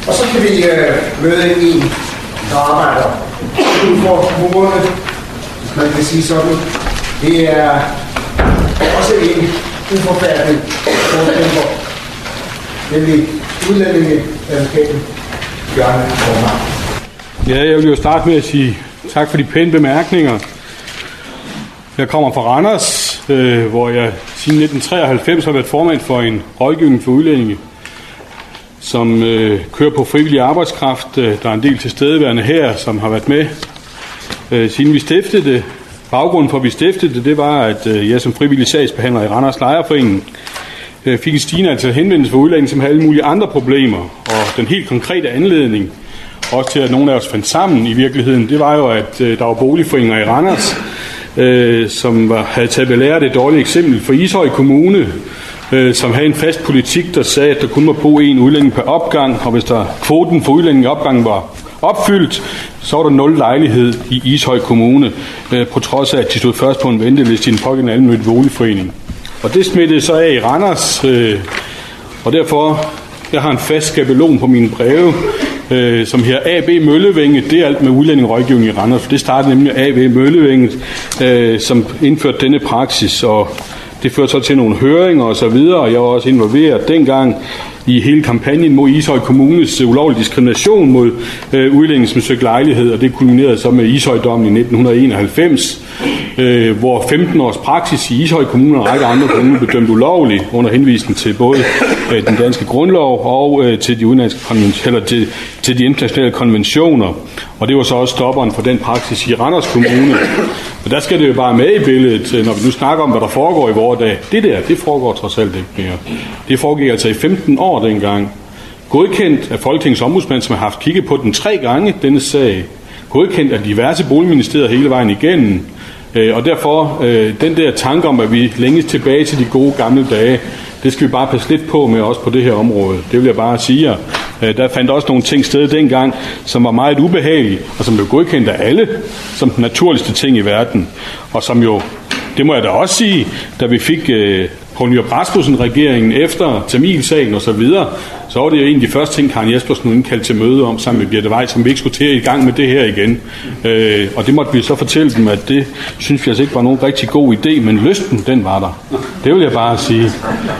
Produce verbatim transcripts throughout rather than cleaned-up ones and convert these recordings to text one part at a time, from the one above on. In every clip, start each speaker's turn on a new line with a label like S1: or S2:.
S1: Og så kan vi øh, møde en, der arbejder ud for murene, hvis man kan sige sådan. Det er også en uforfærdelig forkæmper, nemlig udlændingeadvokaten Bjørn Kornmark.
S2: Ja, jeg vil jo starte med at sige tak for de pæne bemærkninger. Jeg kommer fra Randers, øh, hvor jeg siden nitten treoghalvfems har været formand for en rådgivning for udlændinge, som øh, kører på frivillig arbejdskraft. Der er en del tilstedeværende her, som har været med øh, siden vi stiftede det. Baggrunden for, at vi stiftede det, det var, at øh, jeg som frivillig sagsbehandler i Randers Lejerforening øh, fik en stigende antal henvendelser for udlændinge, som havde alle mulige andre problemer. Og den helt konkrete anledning, også til at nogle af os fandt sammen i virkeligheden, det var jo, at øh, der var boligforeninger i Randers, øh, som var, havde taget belært et dårligt eksempel for Ishøj Kommune, øh, som havde en fast politik, der sagde, at der kun må bo en udlænding per opgang, og hvis der kvoten for udlænding i opgangen var opfyldt, så var der nul lejlighed i Ishøj Kommune, øh, på trods af, at de stod først på en venteliste i en pågældende almennyttig boligforening. Og det smittede så af i Randers, øh, og derfor, jeg har en fast skabelon på mine breve, øh, som her A B Møllevænge. Det er alt med udlændingerådgivning i Randers, for det startede nemlig A B Møllevænge, øh, som indførte denne praksis, og det førte så til nogle høringer og så videre, og jeg var også involveret dengang i hele kampagnen mod Ishøj Kommunes ulovlig diskrimination mod øh, udlændinge, som søgte lejlighed, og det kulminerede så med Ishøj-dommen i nitten enoghalvfems, øh, hvor femten års praksis i Ishøj Kommune og en række andre kommuner blev dømt ulovlig under henvisning til både øh, den danske grundlov og øh, til, de udenlandske konven- eller til, til de internationale konventioner, og det var så også stopperen for den praksis i Randers Kommune. Og der skal det jo bare med i billedet, når vi nu snakker om, hvad der foregår i vores dag. Det der, det foregår trods alt ikke mere. Det foregik altså i femten år dengang. Godkendt af Folketingets ombudsmand, som har haft kigget på den tre gange, denne sag. Godkendt af diverse boligministerier hele vejen igennem. Og derfor, den der tanke om, at vi længes tilbage til de gode gamle dage, det skal vi bare passe lidt på med også på det her område. Det vil jeg bare sige. Der fandt også nogle ting sted dengang, som var meget ubehagelige, og som blev godkendt af alle som den naturligste ting i verden. Og som jo, det må jeg da også sige, da vi fik øh, Poul Nyrup Rasmussen-regeringen efter Tamilsagen og så videre, så var det jo en af de første ting, Karen Jespersen indkaldte til møde om sammen med Birthe Weiss, som vi ikke skulle til i gang med det her igen. Øh, og det måtte vi så fortælle dem, at det synes vi altså ikke var nogen rigtig god idé, men lysten, den var der. Det vil jeg bare sige.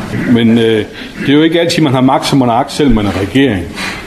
S2: Men øh, det er jo ikke altid, man har magt som monark, selv man er regering.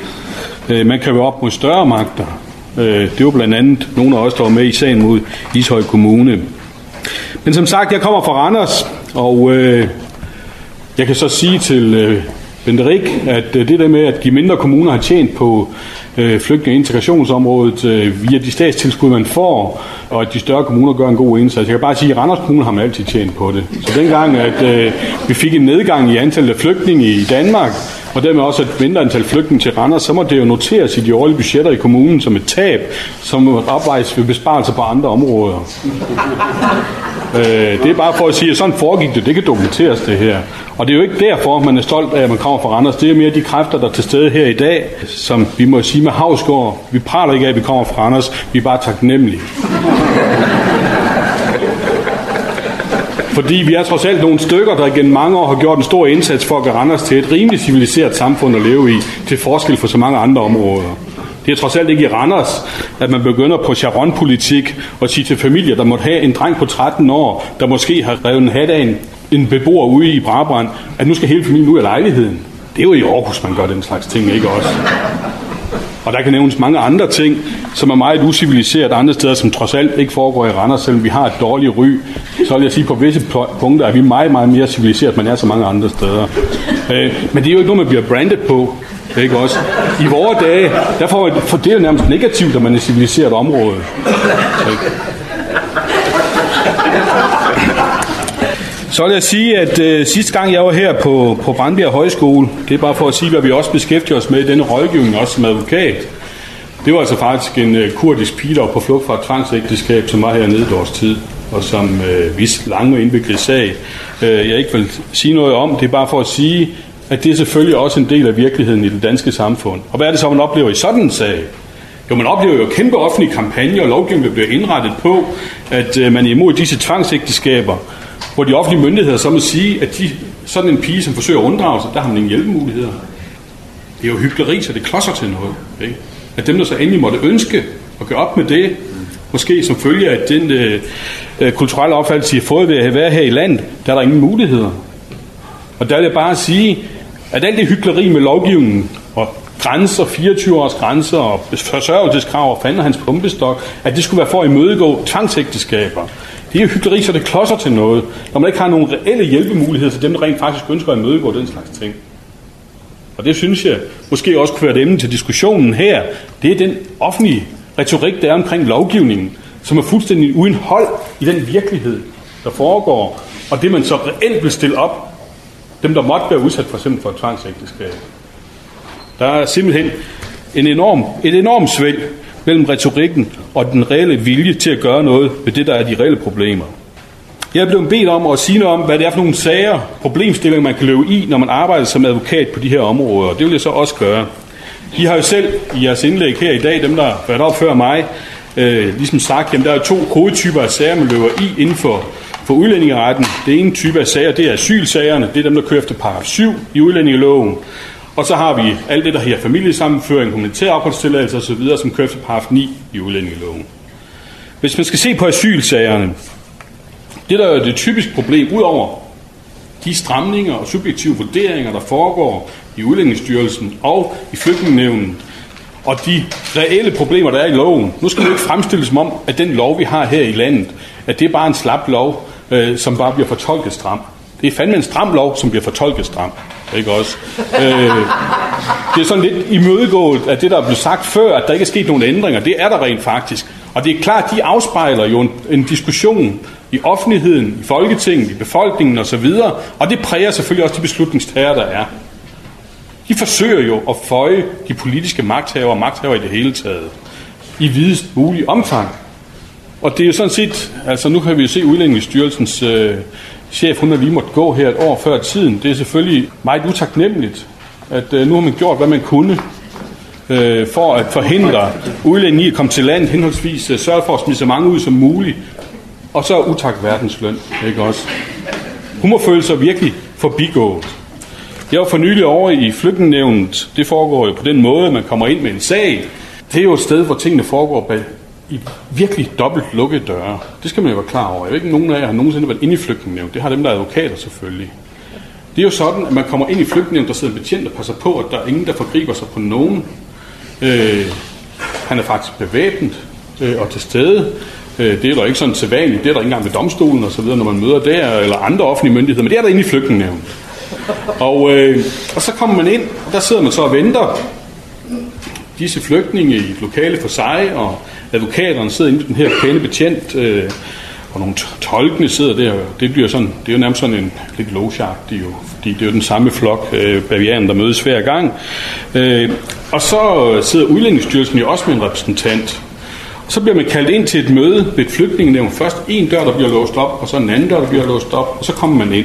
S2: Øh, man kan være op mod større magter. Øh, det var blandt andet nogle af os, der var med i sagen mod Ishøj Kommune. Men som sagt, jeg kommer fra Randers, og øh, jeg kan så sige til øh, Bente Rik, at øh, det der med, at de mindre kommuner har tjent på øh, flygtninge- og integrationsområdet øh, via de statstilskud, man får, og at de større kommuner gør en god indsats. Jeg kan bare sige, at i Randers Kommune har man altid tjent på det. Så dengang, at øh, vi fik en nedgang i antallet af flygtninge i Danmark, og dermed også et mindre antal flygtninge til Randers, så må det jo noteres i de årlige budgetter i kommunen som et tab, som må opvejes ved besparelser på andre områder. øh, det er bare for at sige, at sådan foregik det, det kan dokumenteres det her. Og det er jo ikke derfor, man er stolt af, at man kommer fra Randers. Det er mere de kræfter, der er til stede her i dag, som vi må sige med Hausgaard. Vi praler ikke af, at vi kommer fra Randers, vi er bare taknemmelige. Fordi vi er trods alt nogle stykker, der gennem mange år har gjort en stor indsats for at gøre Randers til et rimelig civiliseret samfund at leve i, til forskel for så mange andre områder. Det er trods alt ikke i Randers, at man begynder på Sharon-politik og sige til familier, der måtte have en dreng på tretten år, der måske har revet en hat af en, en beboer ude i Brabrand, at nu skal hele familien ud af lejligheden. Det er jo i Aarhus, man gør den slags ting, ikke også? Og der kan nævnes mange andre ting, som er meget uciviliseret andre steder, som trods alt ikke foregår i Randers, selvom vi har et dårligt ry. Så vil jeg sige, på visse punkter er vi meget, meget mere civiliseret, end man er så mange andre steder. Men det er jo ikke noget, man bliver brandet på. Ikke også? I vore dage, der får man, for det er jo nærmest negativt, at man er et civiliseret område. Så vil jeg sige, at øh, sidste gang jeg var her på, på Brandbjerg Højskole, det er bare for at sige, hvad vi også beskæftiger os med i denne rådgivning, også som advokat. Det var altså faktisk en øh, kurdisk pige, der var på flugt fra et tvangsægteskab, som var hernede et års tid, og som øh, viste lange og indviklet sag. Øh, jeg ikke vil sige noget om, det er bare for at sige, at det er selvfølgelig også en del af virkeligheden i det danske samfund. Og hvad er det så, man oplever i sådan en sag? Jo, man oplever jo kæmpe offentlige kampagner, og lovgivning, der bliver indrettet på, at øh, man er imod disse tvangsægteskaber, hvor de offentlige myndigheder så må sige, at de, sådan en pige, som forsøger at unddrage sig, der har man ingen hjælpemuligheder. Det er jo hykleri, så det klodser til noget. Ikke? At dem, der så endelig måtte ønske at gøre op med det, måske som følge af den øh, øh, kulturelle opfattelse, de har fået ved at være her i landet, der er der ingen muligheder. Og der vil jeg bare sige, at alt det hykleri med lovgivningen og grænser, fireogtyve års grænser og forsørgelseskrav og fanden hans pumpestok, at det skulle være for at imødegå tvangsægteskaber. Det er jo hykleri, så det klodser til noget, når man ikke har nogen reelle hjælpemuligheder til dem, der rent faktisk ønsker at imødegå den slags ting. Og det synes jeg måske også kunne være et emne til diskussionen her. Det er den offentlige retorik, der er omkring lovgivningen, som er fuldstændig uden hold i den virkelighed, der foregår, og det man så reelt vil stille op, dem der måtte være udsat for eksempel for et tvangsægteskab. Der er simpelthen en enorm, et enormt svælg mellem retorikken og den reelle vilje til at gøre noget ved det, der er de reelle problemer. Jeg er blevet bedt om at sige noget om, hvad det er for nogle sager, problemstillinger, man kan løbe i, når man arbejder som advokat på de her områder. Det vil jeg så også gøre. De har jo selv i jeres indlæg her i dag, dem der har været op før mig, øh, ligesom sagt, at der er to hovedtyper af sager, man løber i inden for, for udlændingeretten. Det ene type af sager, det er asylsagerne. Det er dem, der kører efter paragraf syv i udlændingeloven. Og så har vi alt det, der her familiesammenføring, humanitær opholdstilladelse osv., som kører efter paragraf ni i udlændingeloven. Hvis man skal se på asylsagerne, det der er det typiske problem, udover de stramninger og subjektive vurderinger, der foregår i Udlændingestyrelsen og i Flygtningenævnet, og de reelle problemer, der er i loven. Nu skal det ikke fremstilles som om, at den lov, vi har her i landet, at det er bare en slap lov, øh, som bare bliver fortolket stram. Det er fandme en stram lov, som bliver fortolket stram. Ikke også? Øh, det er sådan lidt imødegået af det, der er blevet sagt før, at der ikke er sket nogen ændringer. Det er der rent faktisk. Og det er klart, de afspejler jo en, en diskussion i offentligheden, i Folketinget, i befolkningen osv., og det præger selvfølgelig også de beslutningstager, der er. De forsøger jo at føje de politiske magthavere og magthavere i det hele taget i videst mulig omfang. Og det er jo sådan set, altså nu kan vi jo se Udlændingestyrelsens øh, chef, hun har lige måtte gå her et år før tiden. Det er selvfølgelig meget utaknemmeligt, at øh, nu har man gjort, hvad man kunne øh, for at forhindre udlændinge i at komme til landet, henholdsvis øh, sørge for at smide så mange ud som muligt, og så udtak verdensløn, ikke også? Hun må føle sig virkelig forbigået. Jeg var for nylig over i Flygtningenævnet. Det foregår jo på den måde, at man kommer ind med en sag. Det er jo et sted, hvor tingene foregår bag i virkelig dobbelt lukkede døre. Det skal man jo være klar over. Jeg ved ikke, nogen af jer har nogensinde været inde i Flygtningenævnet. Det har dem, der er advokater selvfølgelig. Det er jo sådan, at man kommer ind i Flygtningenævnet, der sidder en betjent og passer på, at der er ingen, der forgriber sig på nogen. Øh, han er faktisk bevæbnet øh, og til stede. Øh, det er der ikke sådan sædvanligt. Det er der ikke engang ved domstolen og så videre, når man møder der, eller andre offentlige myndigheder. Men det er der inde i Flygtningenævnet. Og, øh, og så kommer man ind, og der sidder man så og venter. Disse flygtninge i et lokale for sig, og advokaterne sidder inde i den her pæne betjent, øh, og nogle tolkene sidder der. Det bliver sådan, det er jo nærmest sådan en lidt logeagtig, jo, fordi det er jo den samme flok øh, bavianer, der mødes hver gang. Øh, og så sidder Udlændingestyrelsen jo også med en repræsentant. Og så bliver man kaldt ind til et møde ved et flygtningenævn. Først en dør, der bliver låst op, og så en anden dør, der bliver låst op, og så kommer man ind.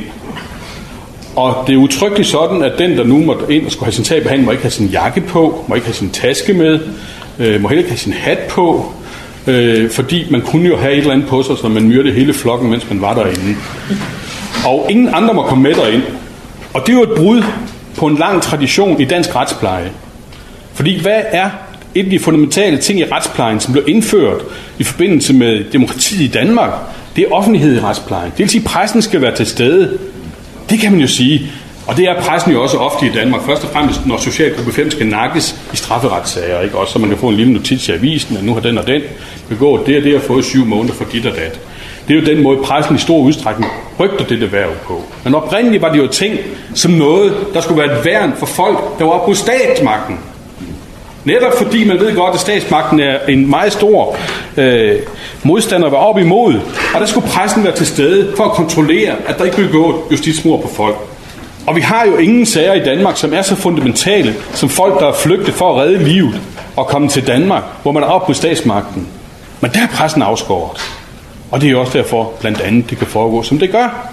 S2: Og det er utryggeligt sådan, at den, der nu måtte ind og skulle have sin sag behandlet, må ikke have sin jakke på, må ikke have sin taske med, øh, må heller ikke have sin hat på, øh, fordi man kunne jo have et eller andet på sig, så man myrdede hele flokken, mens man var derinde. Og ingen andre må komme med derind. Og det er jo et brud på en lang tradition i dansk retspleje. Fordi hvad er et af de fundamentale ting i retsplejen, som blev indført i forbindelse med demokratiet i Danmark? Det er offentlighed i retsplejen. Det vil sige, at pressen skal være til stede. Det kan man jo sige, og det er pressen jo også ofte i Danmark, først og fremmest når socialgruppe fem skal nakkes i strafferetssager, ikke? Også så man kan få en lille notits i avisen, at nu har den og den begået det og det og fået syv måneder for dit og dat. Det er jo den måde, pressen i stor udstrækning rygter det erhverv på. Men oprindeligt var det jo ting som noget, der skulle være et værn for folk, der var på statsmagten. Netop fordi man ved godt, at statsmagten er en meget stor øh, modstander at være op imod, og der skulle pressen være til stede for at kontrollere, at der ikke blev gået justitsmord på folk. Og vi har jo ingen sager i Danmark, som er så fundamentale, som folk, der er flygtet for at redde livet og komme til Danmark, hvor man er op på statsmagten. Men der er pressen afskåret. Og det er jo også derfor, blandt andet, det kan foregå, som det gør.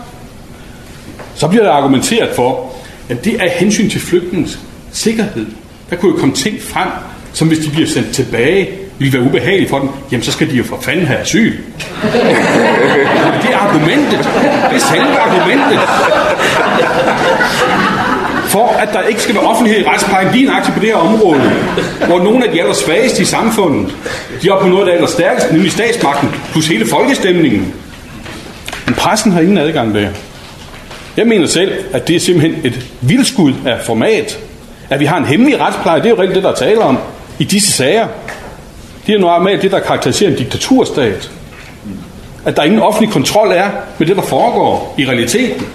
S2: Så bliver der argumenteret for, at det er hensyn til flygtningens sikkerhed. Der kunne jo komme ting frem, som hvis de bliver sendt tilbage, ville være ubehageligt for dem. Jamen, så skal de jo for fanden have asyl. Det er argumentet. Det er selve argumentet. for, at der ikke skal være offentlighed i retsplejen lige nøjagtigt på det her område, hvor nogle af de allersvageste i samfundet, de er på noget af det allerstærkeste, nemlig statsmagten, plus hele folkestemningen. Men pressen har ingen adgang der. Jeg mener selv, at det er simpelthen et vildskud af format, at vi har en hemmelig retspleje. Det er jo reelt det, der taler om i disse sager. Det er normalt det, der karakteriserer en diktaturstat. At der ingen offentlig kontrol er med det, der foregår i realiteten.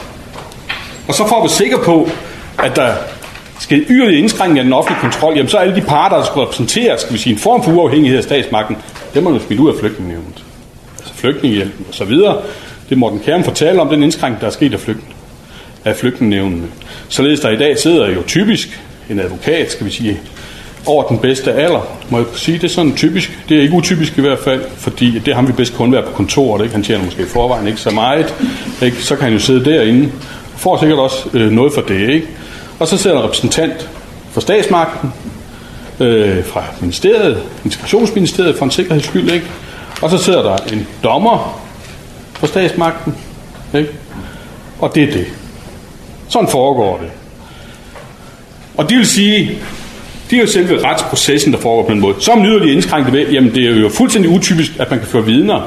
S2: Og så får vi sikker på, at der skal yderligere indskrænkning af den offentlige kontrol, jamen så er alle de parter, der skal repræsentere, skal vi sige, en form for uafhængighed af statsmagten, det må man jo spille ud af flygtningenævnet. Altså flygtningehjælpen og så videre. Det Morten Kjærm fortæller om den indskrænkning, der er sket af, flygtning, af flygtningenævnene. Således der i dag sidder jo typisk en advokat, skal vi sige, over den bedste alder. Må jeg sige, det er sådan typisk. Det er ikke utypisk i hvert fald, fordi det har vi bedst kun været på kontoret. Ikke? Han tjener måske i forvejen ikke så meget. Ikke? Så kan han jo sidde derinde. Får sikkert også øh, noget for det. Ikke? Og så sidder der en repræsentant for statsmagten, øh, fra ministeriet, integrationsministeriet for en sikkerheds skyld. Ikke? Og så sidder der en dommer for statsmagten. Ikke? Og det er det. Sådan foregår det. Og det vil sige, det er jo selve retsprocessen, der foregår på den måde. Så er man yderligere indskrænket ved, jamen det er jo fuldstændig utypisk, at man kan føre vidner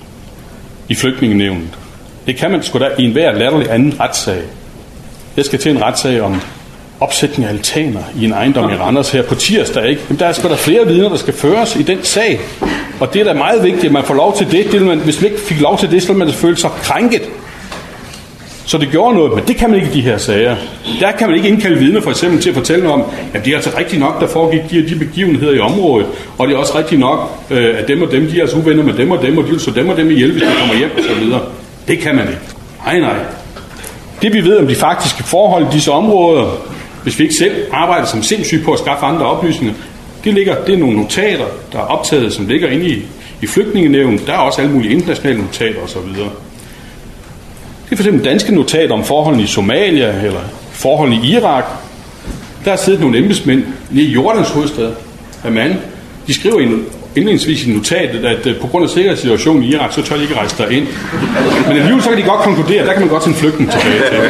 S2: i flygtningenævnet. Det kan man sgu da i enhver latterlig anden retssag. Jeg skal til en retssag om opsætning af altaner i en ejendom i Randers her på tirsdag, ikke? Jamen, der er sgu da flere vidner, der skal føres i den sag. Og det er da meget vigtigt, at man får lov til det. det man, hvis man ikke fik lov til det, så ville man føle sig krænket. Så det gjorde noget, men det kan man ikke i de her sager. Der kan man ikke indkalde vidner for eksempel til at fortælle noget om, at det er altså rigtigt nok, der foregik de og de begivenheder i området, og det er også rigtigt nok, at dem og dem, de er altså uvenner med dem og dem, og de vil så dem og dem ihjel, hvis de kommer hjem og så videre. Det kan man ikke. Nej, nej. Det vi ved om de faktiske forhold i disse områder, hvis vi ikke selv arbejder som sindssyge på at skaffe andre oplysninger, det, ligger, det er nogle notater, der er optaget, som ligger inde i, i flygtningenævnet. Der er også alle mulige internationale notater og så videre. Det er for eksempel danske notater om forholdene i Somalia eller forholdene i Irak. Der er siddet nogle embedsmænd lige i Jordans hovedstad, Amman. De skriver indledningsvis i notatet, at på grund af sikkerhedssituationen i Irak, så tør de ikke rejse derind. Men alligevel så kan de godt konkludere, at der kan man godt sende flygtninge tilbage til.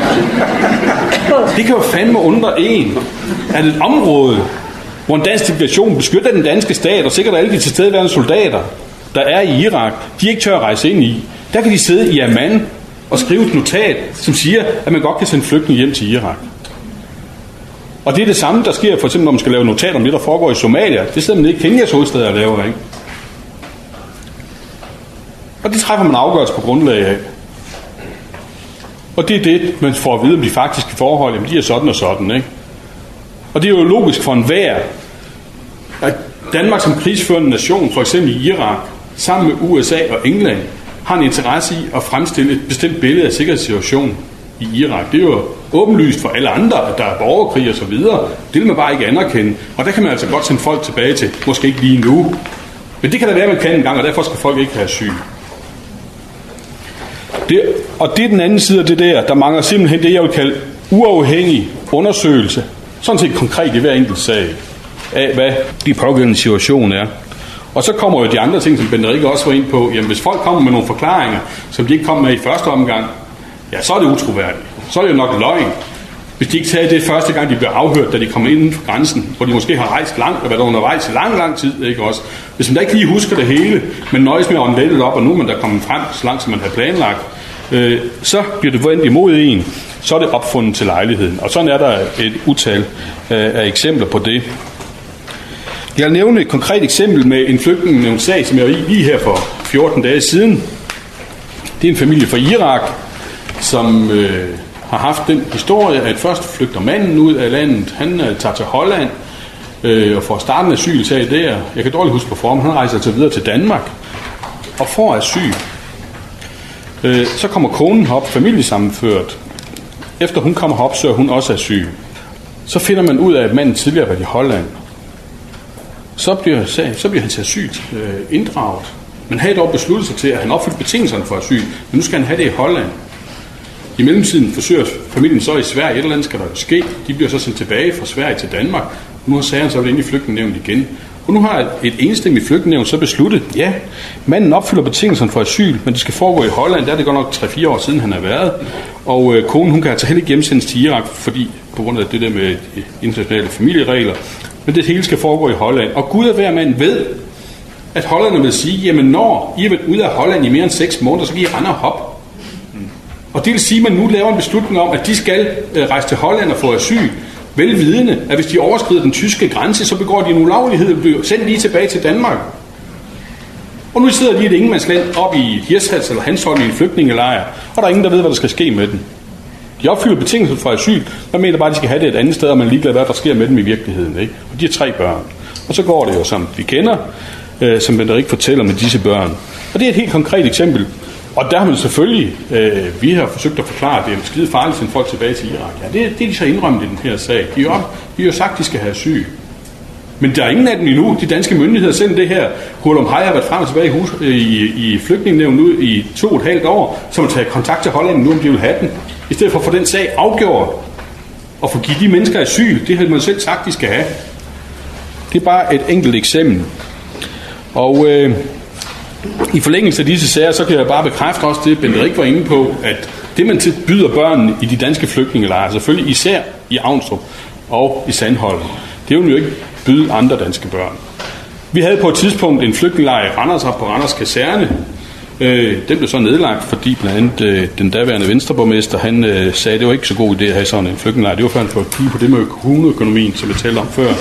S2: Det kan jo fandme undre en, at et område, hvor en dansk delegation beskytter den danske stat, og sikkert alle de tilstedeværende soldater, der er i Irak, de ikke tør at rejse ind i. Der kan de sidde i Amman og skrive et notat, som siger, at man godt kan sende flygtninge hjem til Irak. Og det er det samme, der sker, for eksempel, når man skal lave notat om det, der foregår i Somalia. Det sidder man ikke Kenyas hovedstad at lave, ikke? Og det træffer man afgørelse på grundlag af. Og det er det, man får at vide om de faktiske forhold. Jamen, de er sådan og sådan, ikke? Og det er jo logisk for enhver, at Danmark som krigsførende nation, for eksempel i Irak, sammen med U S A og England, har en interesse i at fremstille et bestemt billede af sikkerhedssituationen i Irak. Det er jo åbenlyst for alle andre, at der er borgerkrig og så videre. Det vil man bare ikke anerkende. Og der kan man altså godt sende folk tilbage til, måske ikke lige nu. Men det kan da være, man kan en gang, og derfor skal folk ikke have asyl. Det, og det er den anden side af det der. Der mangler simpelthen det, jeg vil kalde uafhængig undersøgelse. Sådan set konkret i hver enkelt sag af, hvad de pågældende situation er. Og så kommer jo de andre ting, som Bente Rikke også var ind på. Jamen, hvis folk kommer med nogle forklaringer, som de ikke kom med i første omgang, ja, så er det utroværdigt. Så er det jo nok løgn. Hvis de ikke tager det første gang, de bliver afhørt, da de kommer inden for grænsen, hvor de måske har rejst langt og været undervejs i lang, lang tid, ikke også? Hvis man da ikke lige husker det hele, men nøjes med at ånde lettet op, og nu er man der kommet frem, så langt som man har planlagt, øh, så bliver det vendt imod en, så er det opfundet til lejligheden. Og sådan er der et utal øh, af eksempler på det. Jeg vil nævne et konkret eksempel med en flygtningenævnssag, som jeg var i lige her for fjorten dage siden. Det er en familie fra Irak, som øh, har haft den historie, at først flygter manden ud af landet. Han øh, tager til Holland øh, og får startet en asylsag der. Jeg kan dårligt huske på formen. Han rejser til videre til Danmark og får asyl. Øh, så kommer konen herop, familiesammenført. Efter hun kommer herop, søger hun også asyl. Så finder man ud af, at manden tidligere var i Holland. Så bliver, så bliver hans asyl øh, inddraget. Man havde dog besluttet sig til, at han opfyldte betingelserne for asyl, men nu skal han have det i Holland. I mellemtiden forsøger familien så i Sverige, et eller andet skal der ske. De bliver så sendt tilbage fra Sverige til Danmark. Nu har sagen så været inde i flygtningenævnet igen. Og nu har et enstemmigt flygtningenævn så besluttet, ja, manden opfylder betingelserne for asyl, men det skal foregå i Holland, der er det godt nok tre fire år siden, han har været. Og øh, konen, hun kan altså heller ikke hjemsendes til Irak, fordi på grund af det der med internationale familieregler, men det hele skal foregå i Holland. Og Gud og hver mand ved, at hollænderne vil sige, jamen når I har været ude af Holland i mere end seks måneder, så kan I rende og hoppe. Og det vil sige, at man nu laver en beslutning om, at de skal øh, rejse til Holland og få asyl, velvidende, at hvis de overskrider den tyske grænse, så begår de en ulovlighed og bliver sendt lige tilbage til Danmark. Og nu sidder de i et ingenmandsland op i Hirtshals eller Hanstholm i en flygtningelejr, og der er ingen, der ved, hvad der skal ske med den. De opfylder betingelser for asyl, man mener bare, at de skal have det et andet sted, og man er ligeglad, hvad der sker med dem i virkeligheden. Ikke? Og de har tre børn. Og så går det jo, som vi kender, øh, som Bente Rik fortæller med disse børn. Og det er et helt konkret eksempel. Og der har man selvfølgelig, øh, vi har forsøgt at forklare, at det er skide farligt at sende folk tilbage til Irak. Ja, det, det er de så indrømmet i den her sag. De har jo, jo sagt, at de skal have asyl. Men der er ingen af dem endnu. De danske myndigheder, selv det her Hurlum Hej har været frem og tilbage i, hus, i, i flygtningenævnet nu i to og et halvt år, som har taget kontakt til Holland nu, om de vil have den. I stedet for at få den sag afgjort og få givet de mennesker asyl. Det har man selv sagt, de skal have. Det er bare et enkelt eksempel. Og øh, i forlængelse af disse sager, så kan jeg bare bekræfte også det, Bente Rik var inde på, at det man tilbyder børnene i de danske flygtningelejre, selvfølgelig især i Avnstrup og i Sandholm, det er jo ikke byde andre danske børn. Vi havde på et tidspunkt en flygtningelejr i Randers op på Randers Kaserne. Øh, den blev så nedlagt, fordi blandt andet øh, den daværende venstreborgmester, han øh, sagde, at det var ikke så god idé at have sådan en flygtningelejr. Det var før han får kigge på det med kommuneøkonomien, som jeg talte om før.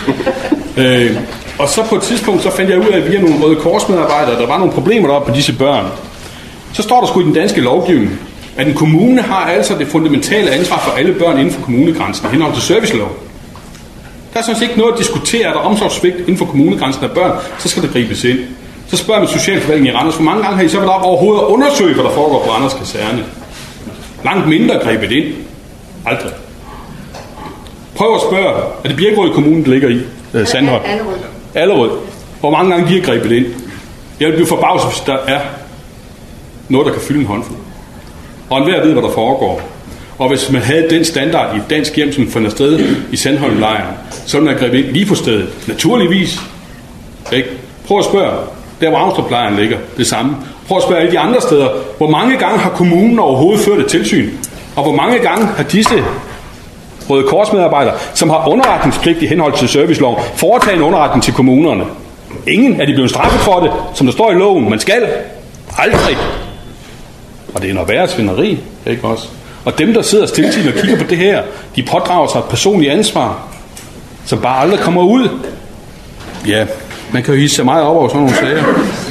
S2: øh, og så på et tidspunkt, så fandt jeg ud af, at via nogle Røde Korsmedarbejdere, der var nogle problemer deroppe på disse børn. Så står der sgu i den danske lovgivning, at en kommune har altså det fundamentale ansvar for alle børn inden for kommunegrænsen, henhold til servicelov. Der er sådan set ikke noget at diskutere, at der er omsorgssvigt inden for kommunegrænsen af børn, så skal der gribes ind. Så spørger man socialforvaltningen i Randers, hvor mange gange har I så været op overhovedet at undersøge, hvad der foregår på Randers Kaserne? Langt mindre grebet ind. Aldrig. Prøv at spørge, er det Birkerød Kommune, der ligger i uh, Sandholm?
S3: Allerød.
S2: Allerød. Hvor mange gange de har grebet ind? Jeg vil blive forbavset, hvis der er noget, der kan fylde en håndfuld. Og enhver ved, hvad der foregår. Og hvis man havde den standard i et dansk hjem, som finder sted i Sandholm-lejren, så ville man gribe ind lige på stedet. Naturligvis. Ikke? Prøv at spørge, der hvor Avnstrup-lejren ligger, det samme. Prøv at spørge alle de andre steder, hvor mange gange har kommunen overhovedet ført et tilsyn? Og hvor mange gange har disse Røde Korsmedarbejdere, som har underretningspligt i henhold til serviceloven, foretaget en underretning til kommunerne? Ingen er de blevet straffet for det, som der står i loven. Man skal aldrig. Og det er noget værre svineri, ikke også? Og dem, der sidder stiltidigt og kigger på det her, de pådrager sig et personligt ansvar, som bare aldrig kommer ud. Ja, man kan jo hisse sig meget op over sådan nogle sager.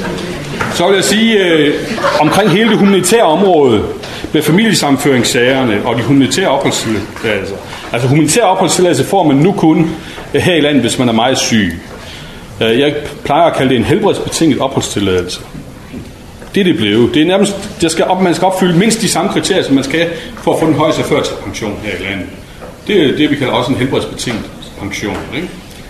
S2: Så vil jeg sige, øh, omkring hele det humanitære område, med familiesammenføringssagerne og de humanitære opholdstilladelser. Altså humanitære opholdstilladelse får man nu kun her i landet, hvis man er meget syg. Jeg plejer at kalde det en helbredsbetinget opholdstilladelse. Det er det blevet. Det er nærmest, det skal op, man skal opfylde mindst de samme kriterier, som man skal for at få den højeste førtidspension her i landet. Det er det, vi kalder også en helbredsbetinget pension. Ikke?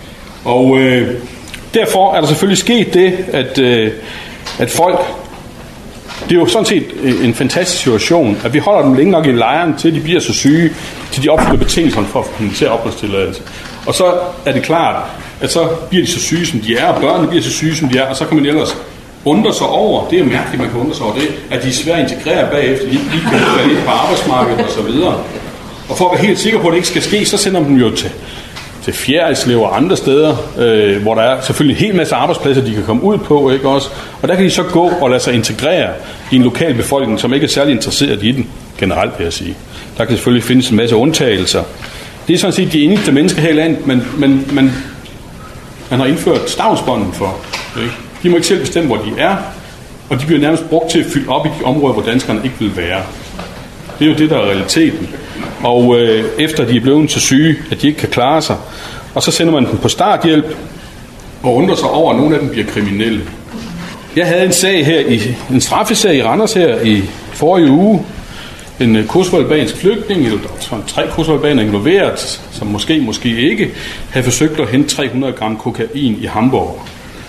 S2: Og øh, derfor er der selvfølgelig sket det, at, øh, at folk, det er jo sådan set en fantastisk situation, at vi holder dem længe nok i lejren, til de bliver så syge, til de opfylder betingelserne for at få humanitær opholdstilladelse. Og så er det klart, at så bliver de så syge, som de er, og børnene bliver så syge, som de er, og så kan man ellers undre sig over, det er mærkeligt, man kan undre sig over det, at de er svært at integrere bagefter, de ikke kan falde ind på arbejdsmarkedet og så videre. Og for at være helt sikker på, at det ikke skal ske, så sender man dem jo til, til Fjerritslev og andre steder, øh, hvor der er selvfølgelig en hel masse arbejdspladser, de kan komme ud på, ikke også? Og der kan de så gå og lade sig integrere i en lokal befolkning, som ikke er særlig interesseret i den, generelt vil jeg sige. Der kan selvfølgelig findes en masse undtagelser. Det er sådan set de eneste mennesker her i landet, men, men, men man har indført stavnsbånden for, ikke? De må ikke selv bestemme, hvor de er, og de bliver nærmest brugt til at fylde op i de områder, hvor danskerne ikke vil være. Det er jo det, der er realiteten. Og øh, efter de er blevet så syge, at de ikke kan klare sig, og så sender man dem på starthjælp, og undrer sig over, at nogle af dem bliver kriminelle. Jeg havde en sag her, i, en straffesag i Randers her i forrige uge. En kosovo-albansk flygtning, eller sådan tre kosovo-albanere involveret, som måske, måske ikke, havde forsøgt at hente tre hundrede gram kokain i Hamburg.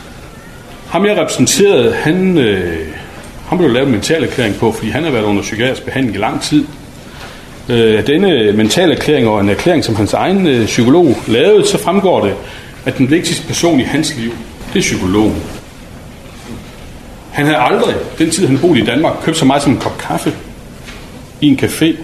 S2: Ham jeg repræsenterede, han, øh, han blev lavet en mentalerklæring på, fordi han har været under psykiatrisk behandling i lang tid. Øh, denne mentalerklæring og en erklæring, som hans egen øh, psykolog lavede, så fremgår det, at den vigtigste person i hans liv, det er psykologen. Han havde aldrig, den tid han boede i Danmark, købt så meget som en kop kaffe i en café.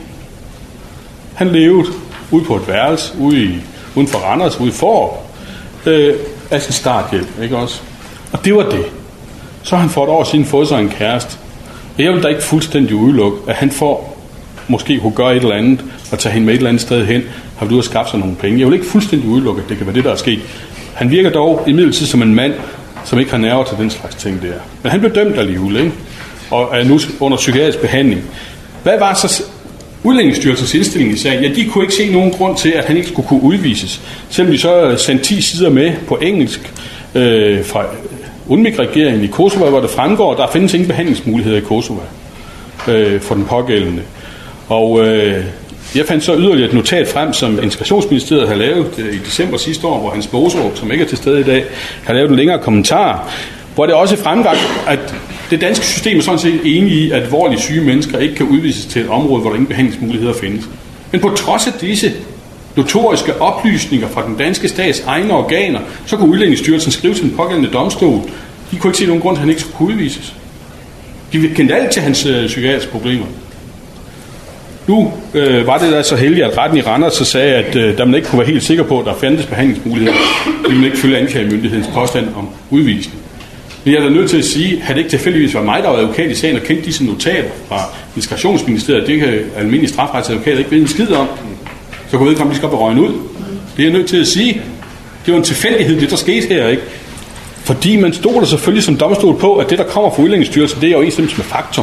S2: Han levede ude på et værelse, ude i, uden for Randers, ude i Fårup, øh, af sin starthjælp, ikke også? Og det var det. Så har han for et år siden fået sig en kæreste. Og jeg vil da ikke fuldstændig udelukke, at han får måske kunne gøre et eller andet, og tage hende med et eller andet sted hen, har du at skaffe sig nogle penge. Jeg vil ikke fuldstændig udelukke, at det kan være det, der er sket. Han virker dog imidlertid som en mand, som ikke har nerver til den slags ting der. Men han blev dømt alligevel, ikke? Og er nu under psykiatrisk behandling. Hvad var så Udlændingsstyrelsens indstilling i sagen? Ja, de kunne ikke se nogen grund til, at han ikke skulle kunne udvises. Selvom de så sendte ti sider med på engelsk øh, fra U N M I K-regeringen i Kosovo, hvor det fremgår, at der findes ingen behandlingsmuligheder i Kosovo øh, for den pågældende. Og øh, jeg fandt så yderligere et notat frem, som Integrationsministeriet har lavet øh, i december sidste år, hvor Hans Boserup, som ikke er til stede i dag, har lavet en længere kommentar, hvor det også er fremgang, at det danske system er sådan set enige i, at alvorligt syge mennesker ikke kan udvises til et område, hvor der ingen behandlingsmuligheder findes. Men på trods af disse notoriske oplysninger fra den danske stats egne organer, så kunne Udlændingsstyrelsen skrive til den pågældende domstol. De kunne ikke se nogen grund til, at han ikke skulle kunne udvises. De kendte alt til hans øh, psykiatriske problemer. Nu øh, var det da så heldigt, at retten i Randers så sagde, at øh, der man ikke kunne være helt sikker på, at der fandtes behandlingsmuligheder, ville man ikke følge anklagemyndighedens påstand om udvisning. Men jeg er da nødt til at sige, at det ikke tilfældigvis var mig, der var advokat i sagen og kendte disse notater fra Integrationsministeriet. Det kan almindelige strafretsadvokater ikke vide en skid om. Så kunne vedkommende lige skal op og røgne ud. Det er jeg nødt til at sige. Det var en tilfældighed, det der skete her, ikke? Fordi man stoler selvfølgelig som domstol på, at det, der kommer fra Udlændingsstyrelsen, det er overensstemmelse med faktum.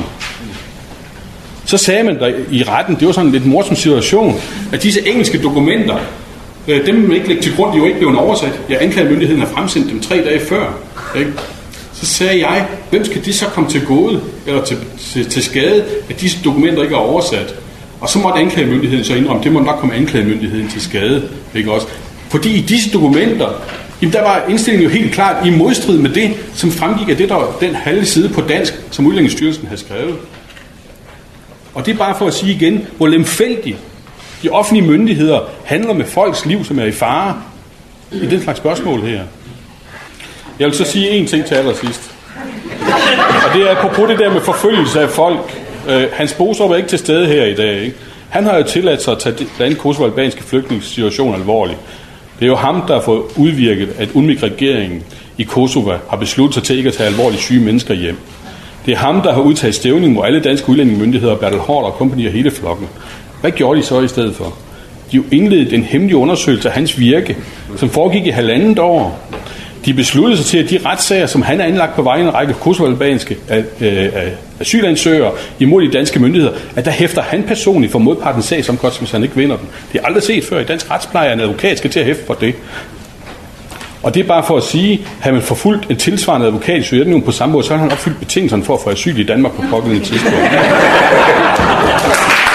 S2: Så sagde man der i retten, det var sådan en lidt morsom situation, at disse engelske dokumenter, øh, dem man ikke lægge til grund, de jo ikke blev oversat. Ja, anklagemyndigheden har fremsendt dem tre dage før, ikke? Så sagde jeg, hvem skal de så komme til gode, eller til, til, til skade, at disse dokumenter ikke er oversat? Og så måtte anklagemyndigheden så indrømme, det må nok komme anklagemyndigheden til skade, ikke også? Fordi i disse dokumenter, jamen der var indstillingen jo helt klart i modstrid med det, som fremgik af det, der den halve side på dansk, som Udlændingsstyrelsen havde skrevet. Og det er bare for at sige igen, hvor lemfældigt de offentlige myndigheder handler med folks liv, som er i fare i den slags spørgsmål her. Jeg vil så sige en ting til allersidst. Og det er apropos det der med forfølgelse af folk. Uh, Hans Boserup er ikke til stede her i dag, ikke? Han har jo tilladt sig at tage den kosovo-albanske flygtningssituation alvorligt. Det er jo ham, der har fået udvirket, at U N M I K-regeringen i Kosovo har besluttet sig til ikke at tage alvorligt syge mennesker hjem. Det er ham, der har udtaget stævning mod alle danske udlændingemyndigheder, Bertel Haarder og kompagni og hele flokken. Hvad gjorde de så i stedet for? De indledte en hemmelig undersøgelse af hans virke, som foregik i halvandet år. De besluttede sig til, at de retssager, som han har anlagt på vegne af en række kosovo-albanske asylansøgere imod de danske myndigheder, at der hæfter han personligt for modpartens sagsomkostninger, hvis han ikke vinder den. Det er aldrig set før i dansk retspleje, at en advokat skal til at hæfte for det. Og det er bare for at sige, at man forfulgt en tilsvarende advokat i Sovjetunionen på samme måde, så har han opfyldt betingelserne for at få asyl i Danmark på pågældende tidspunkt.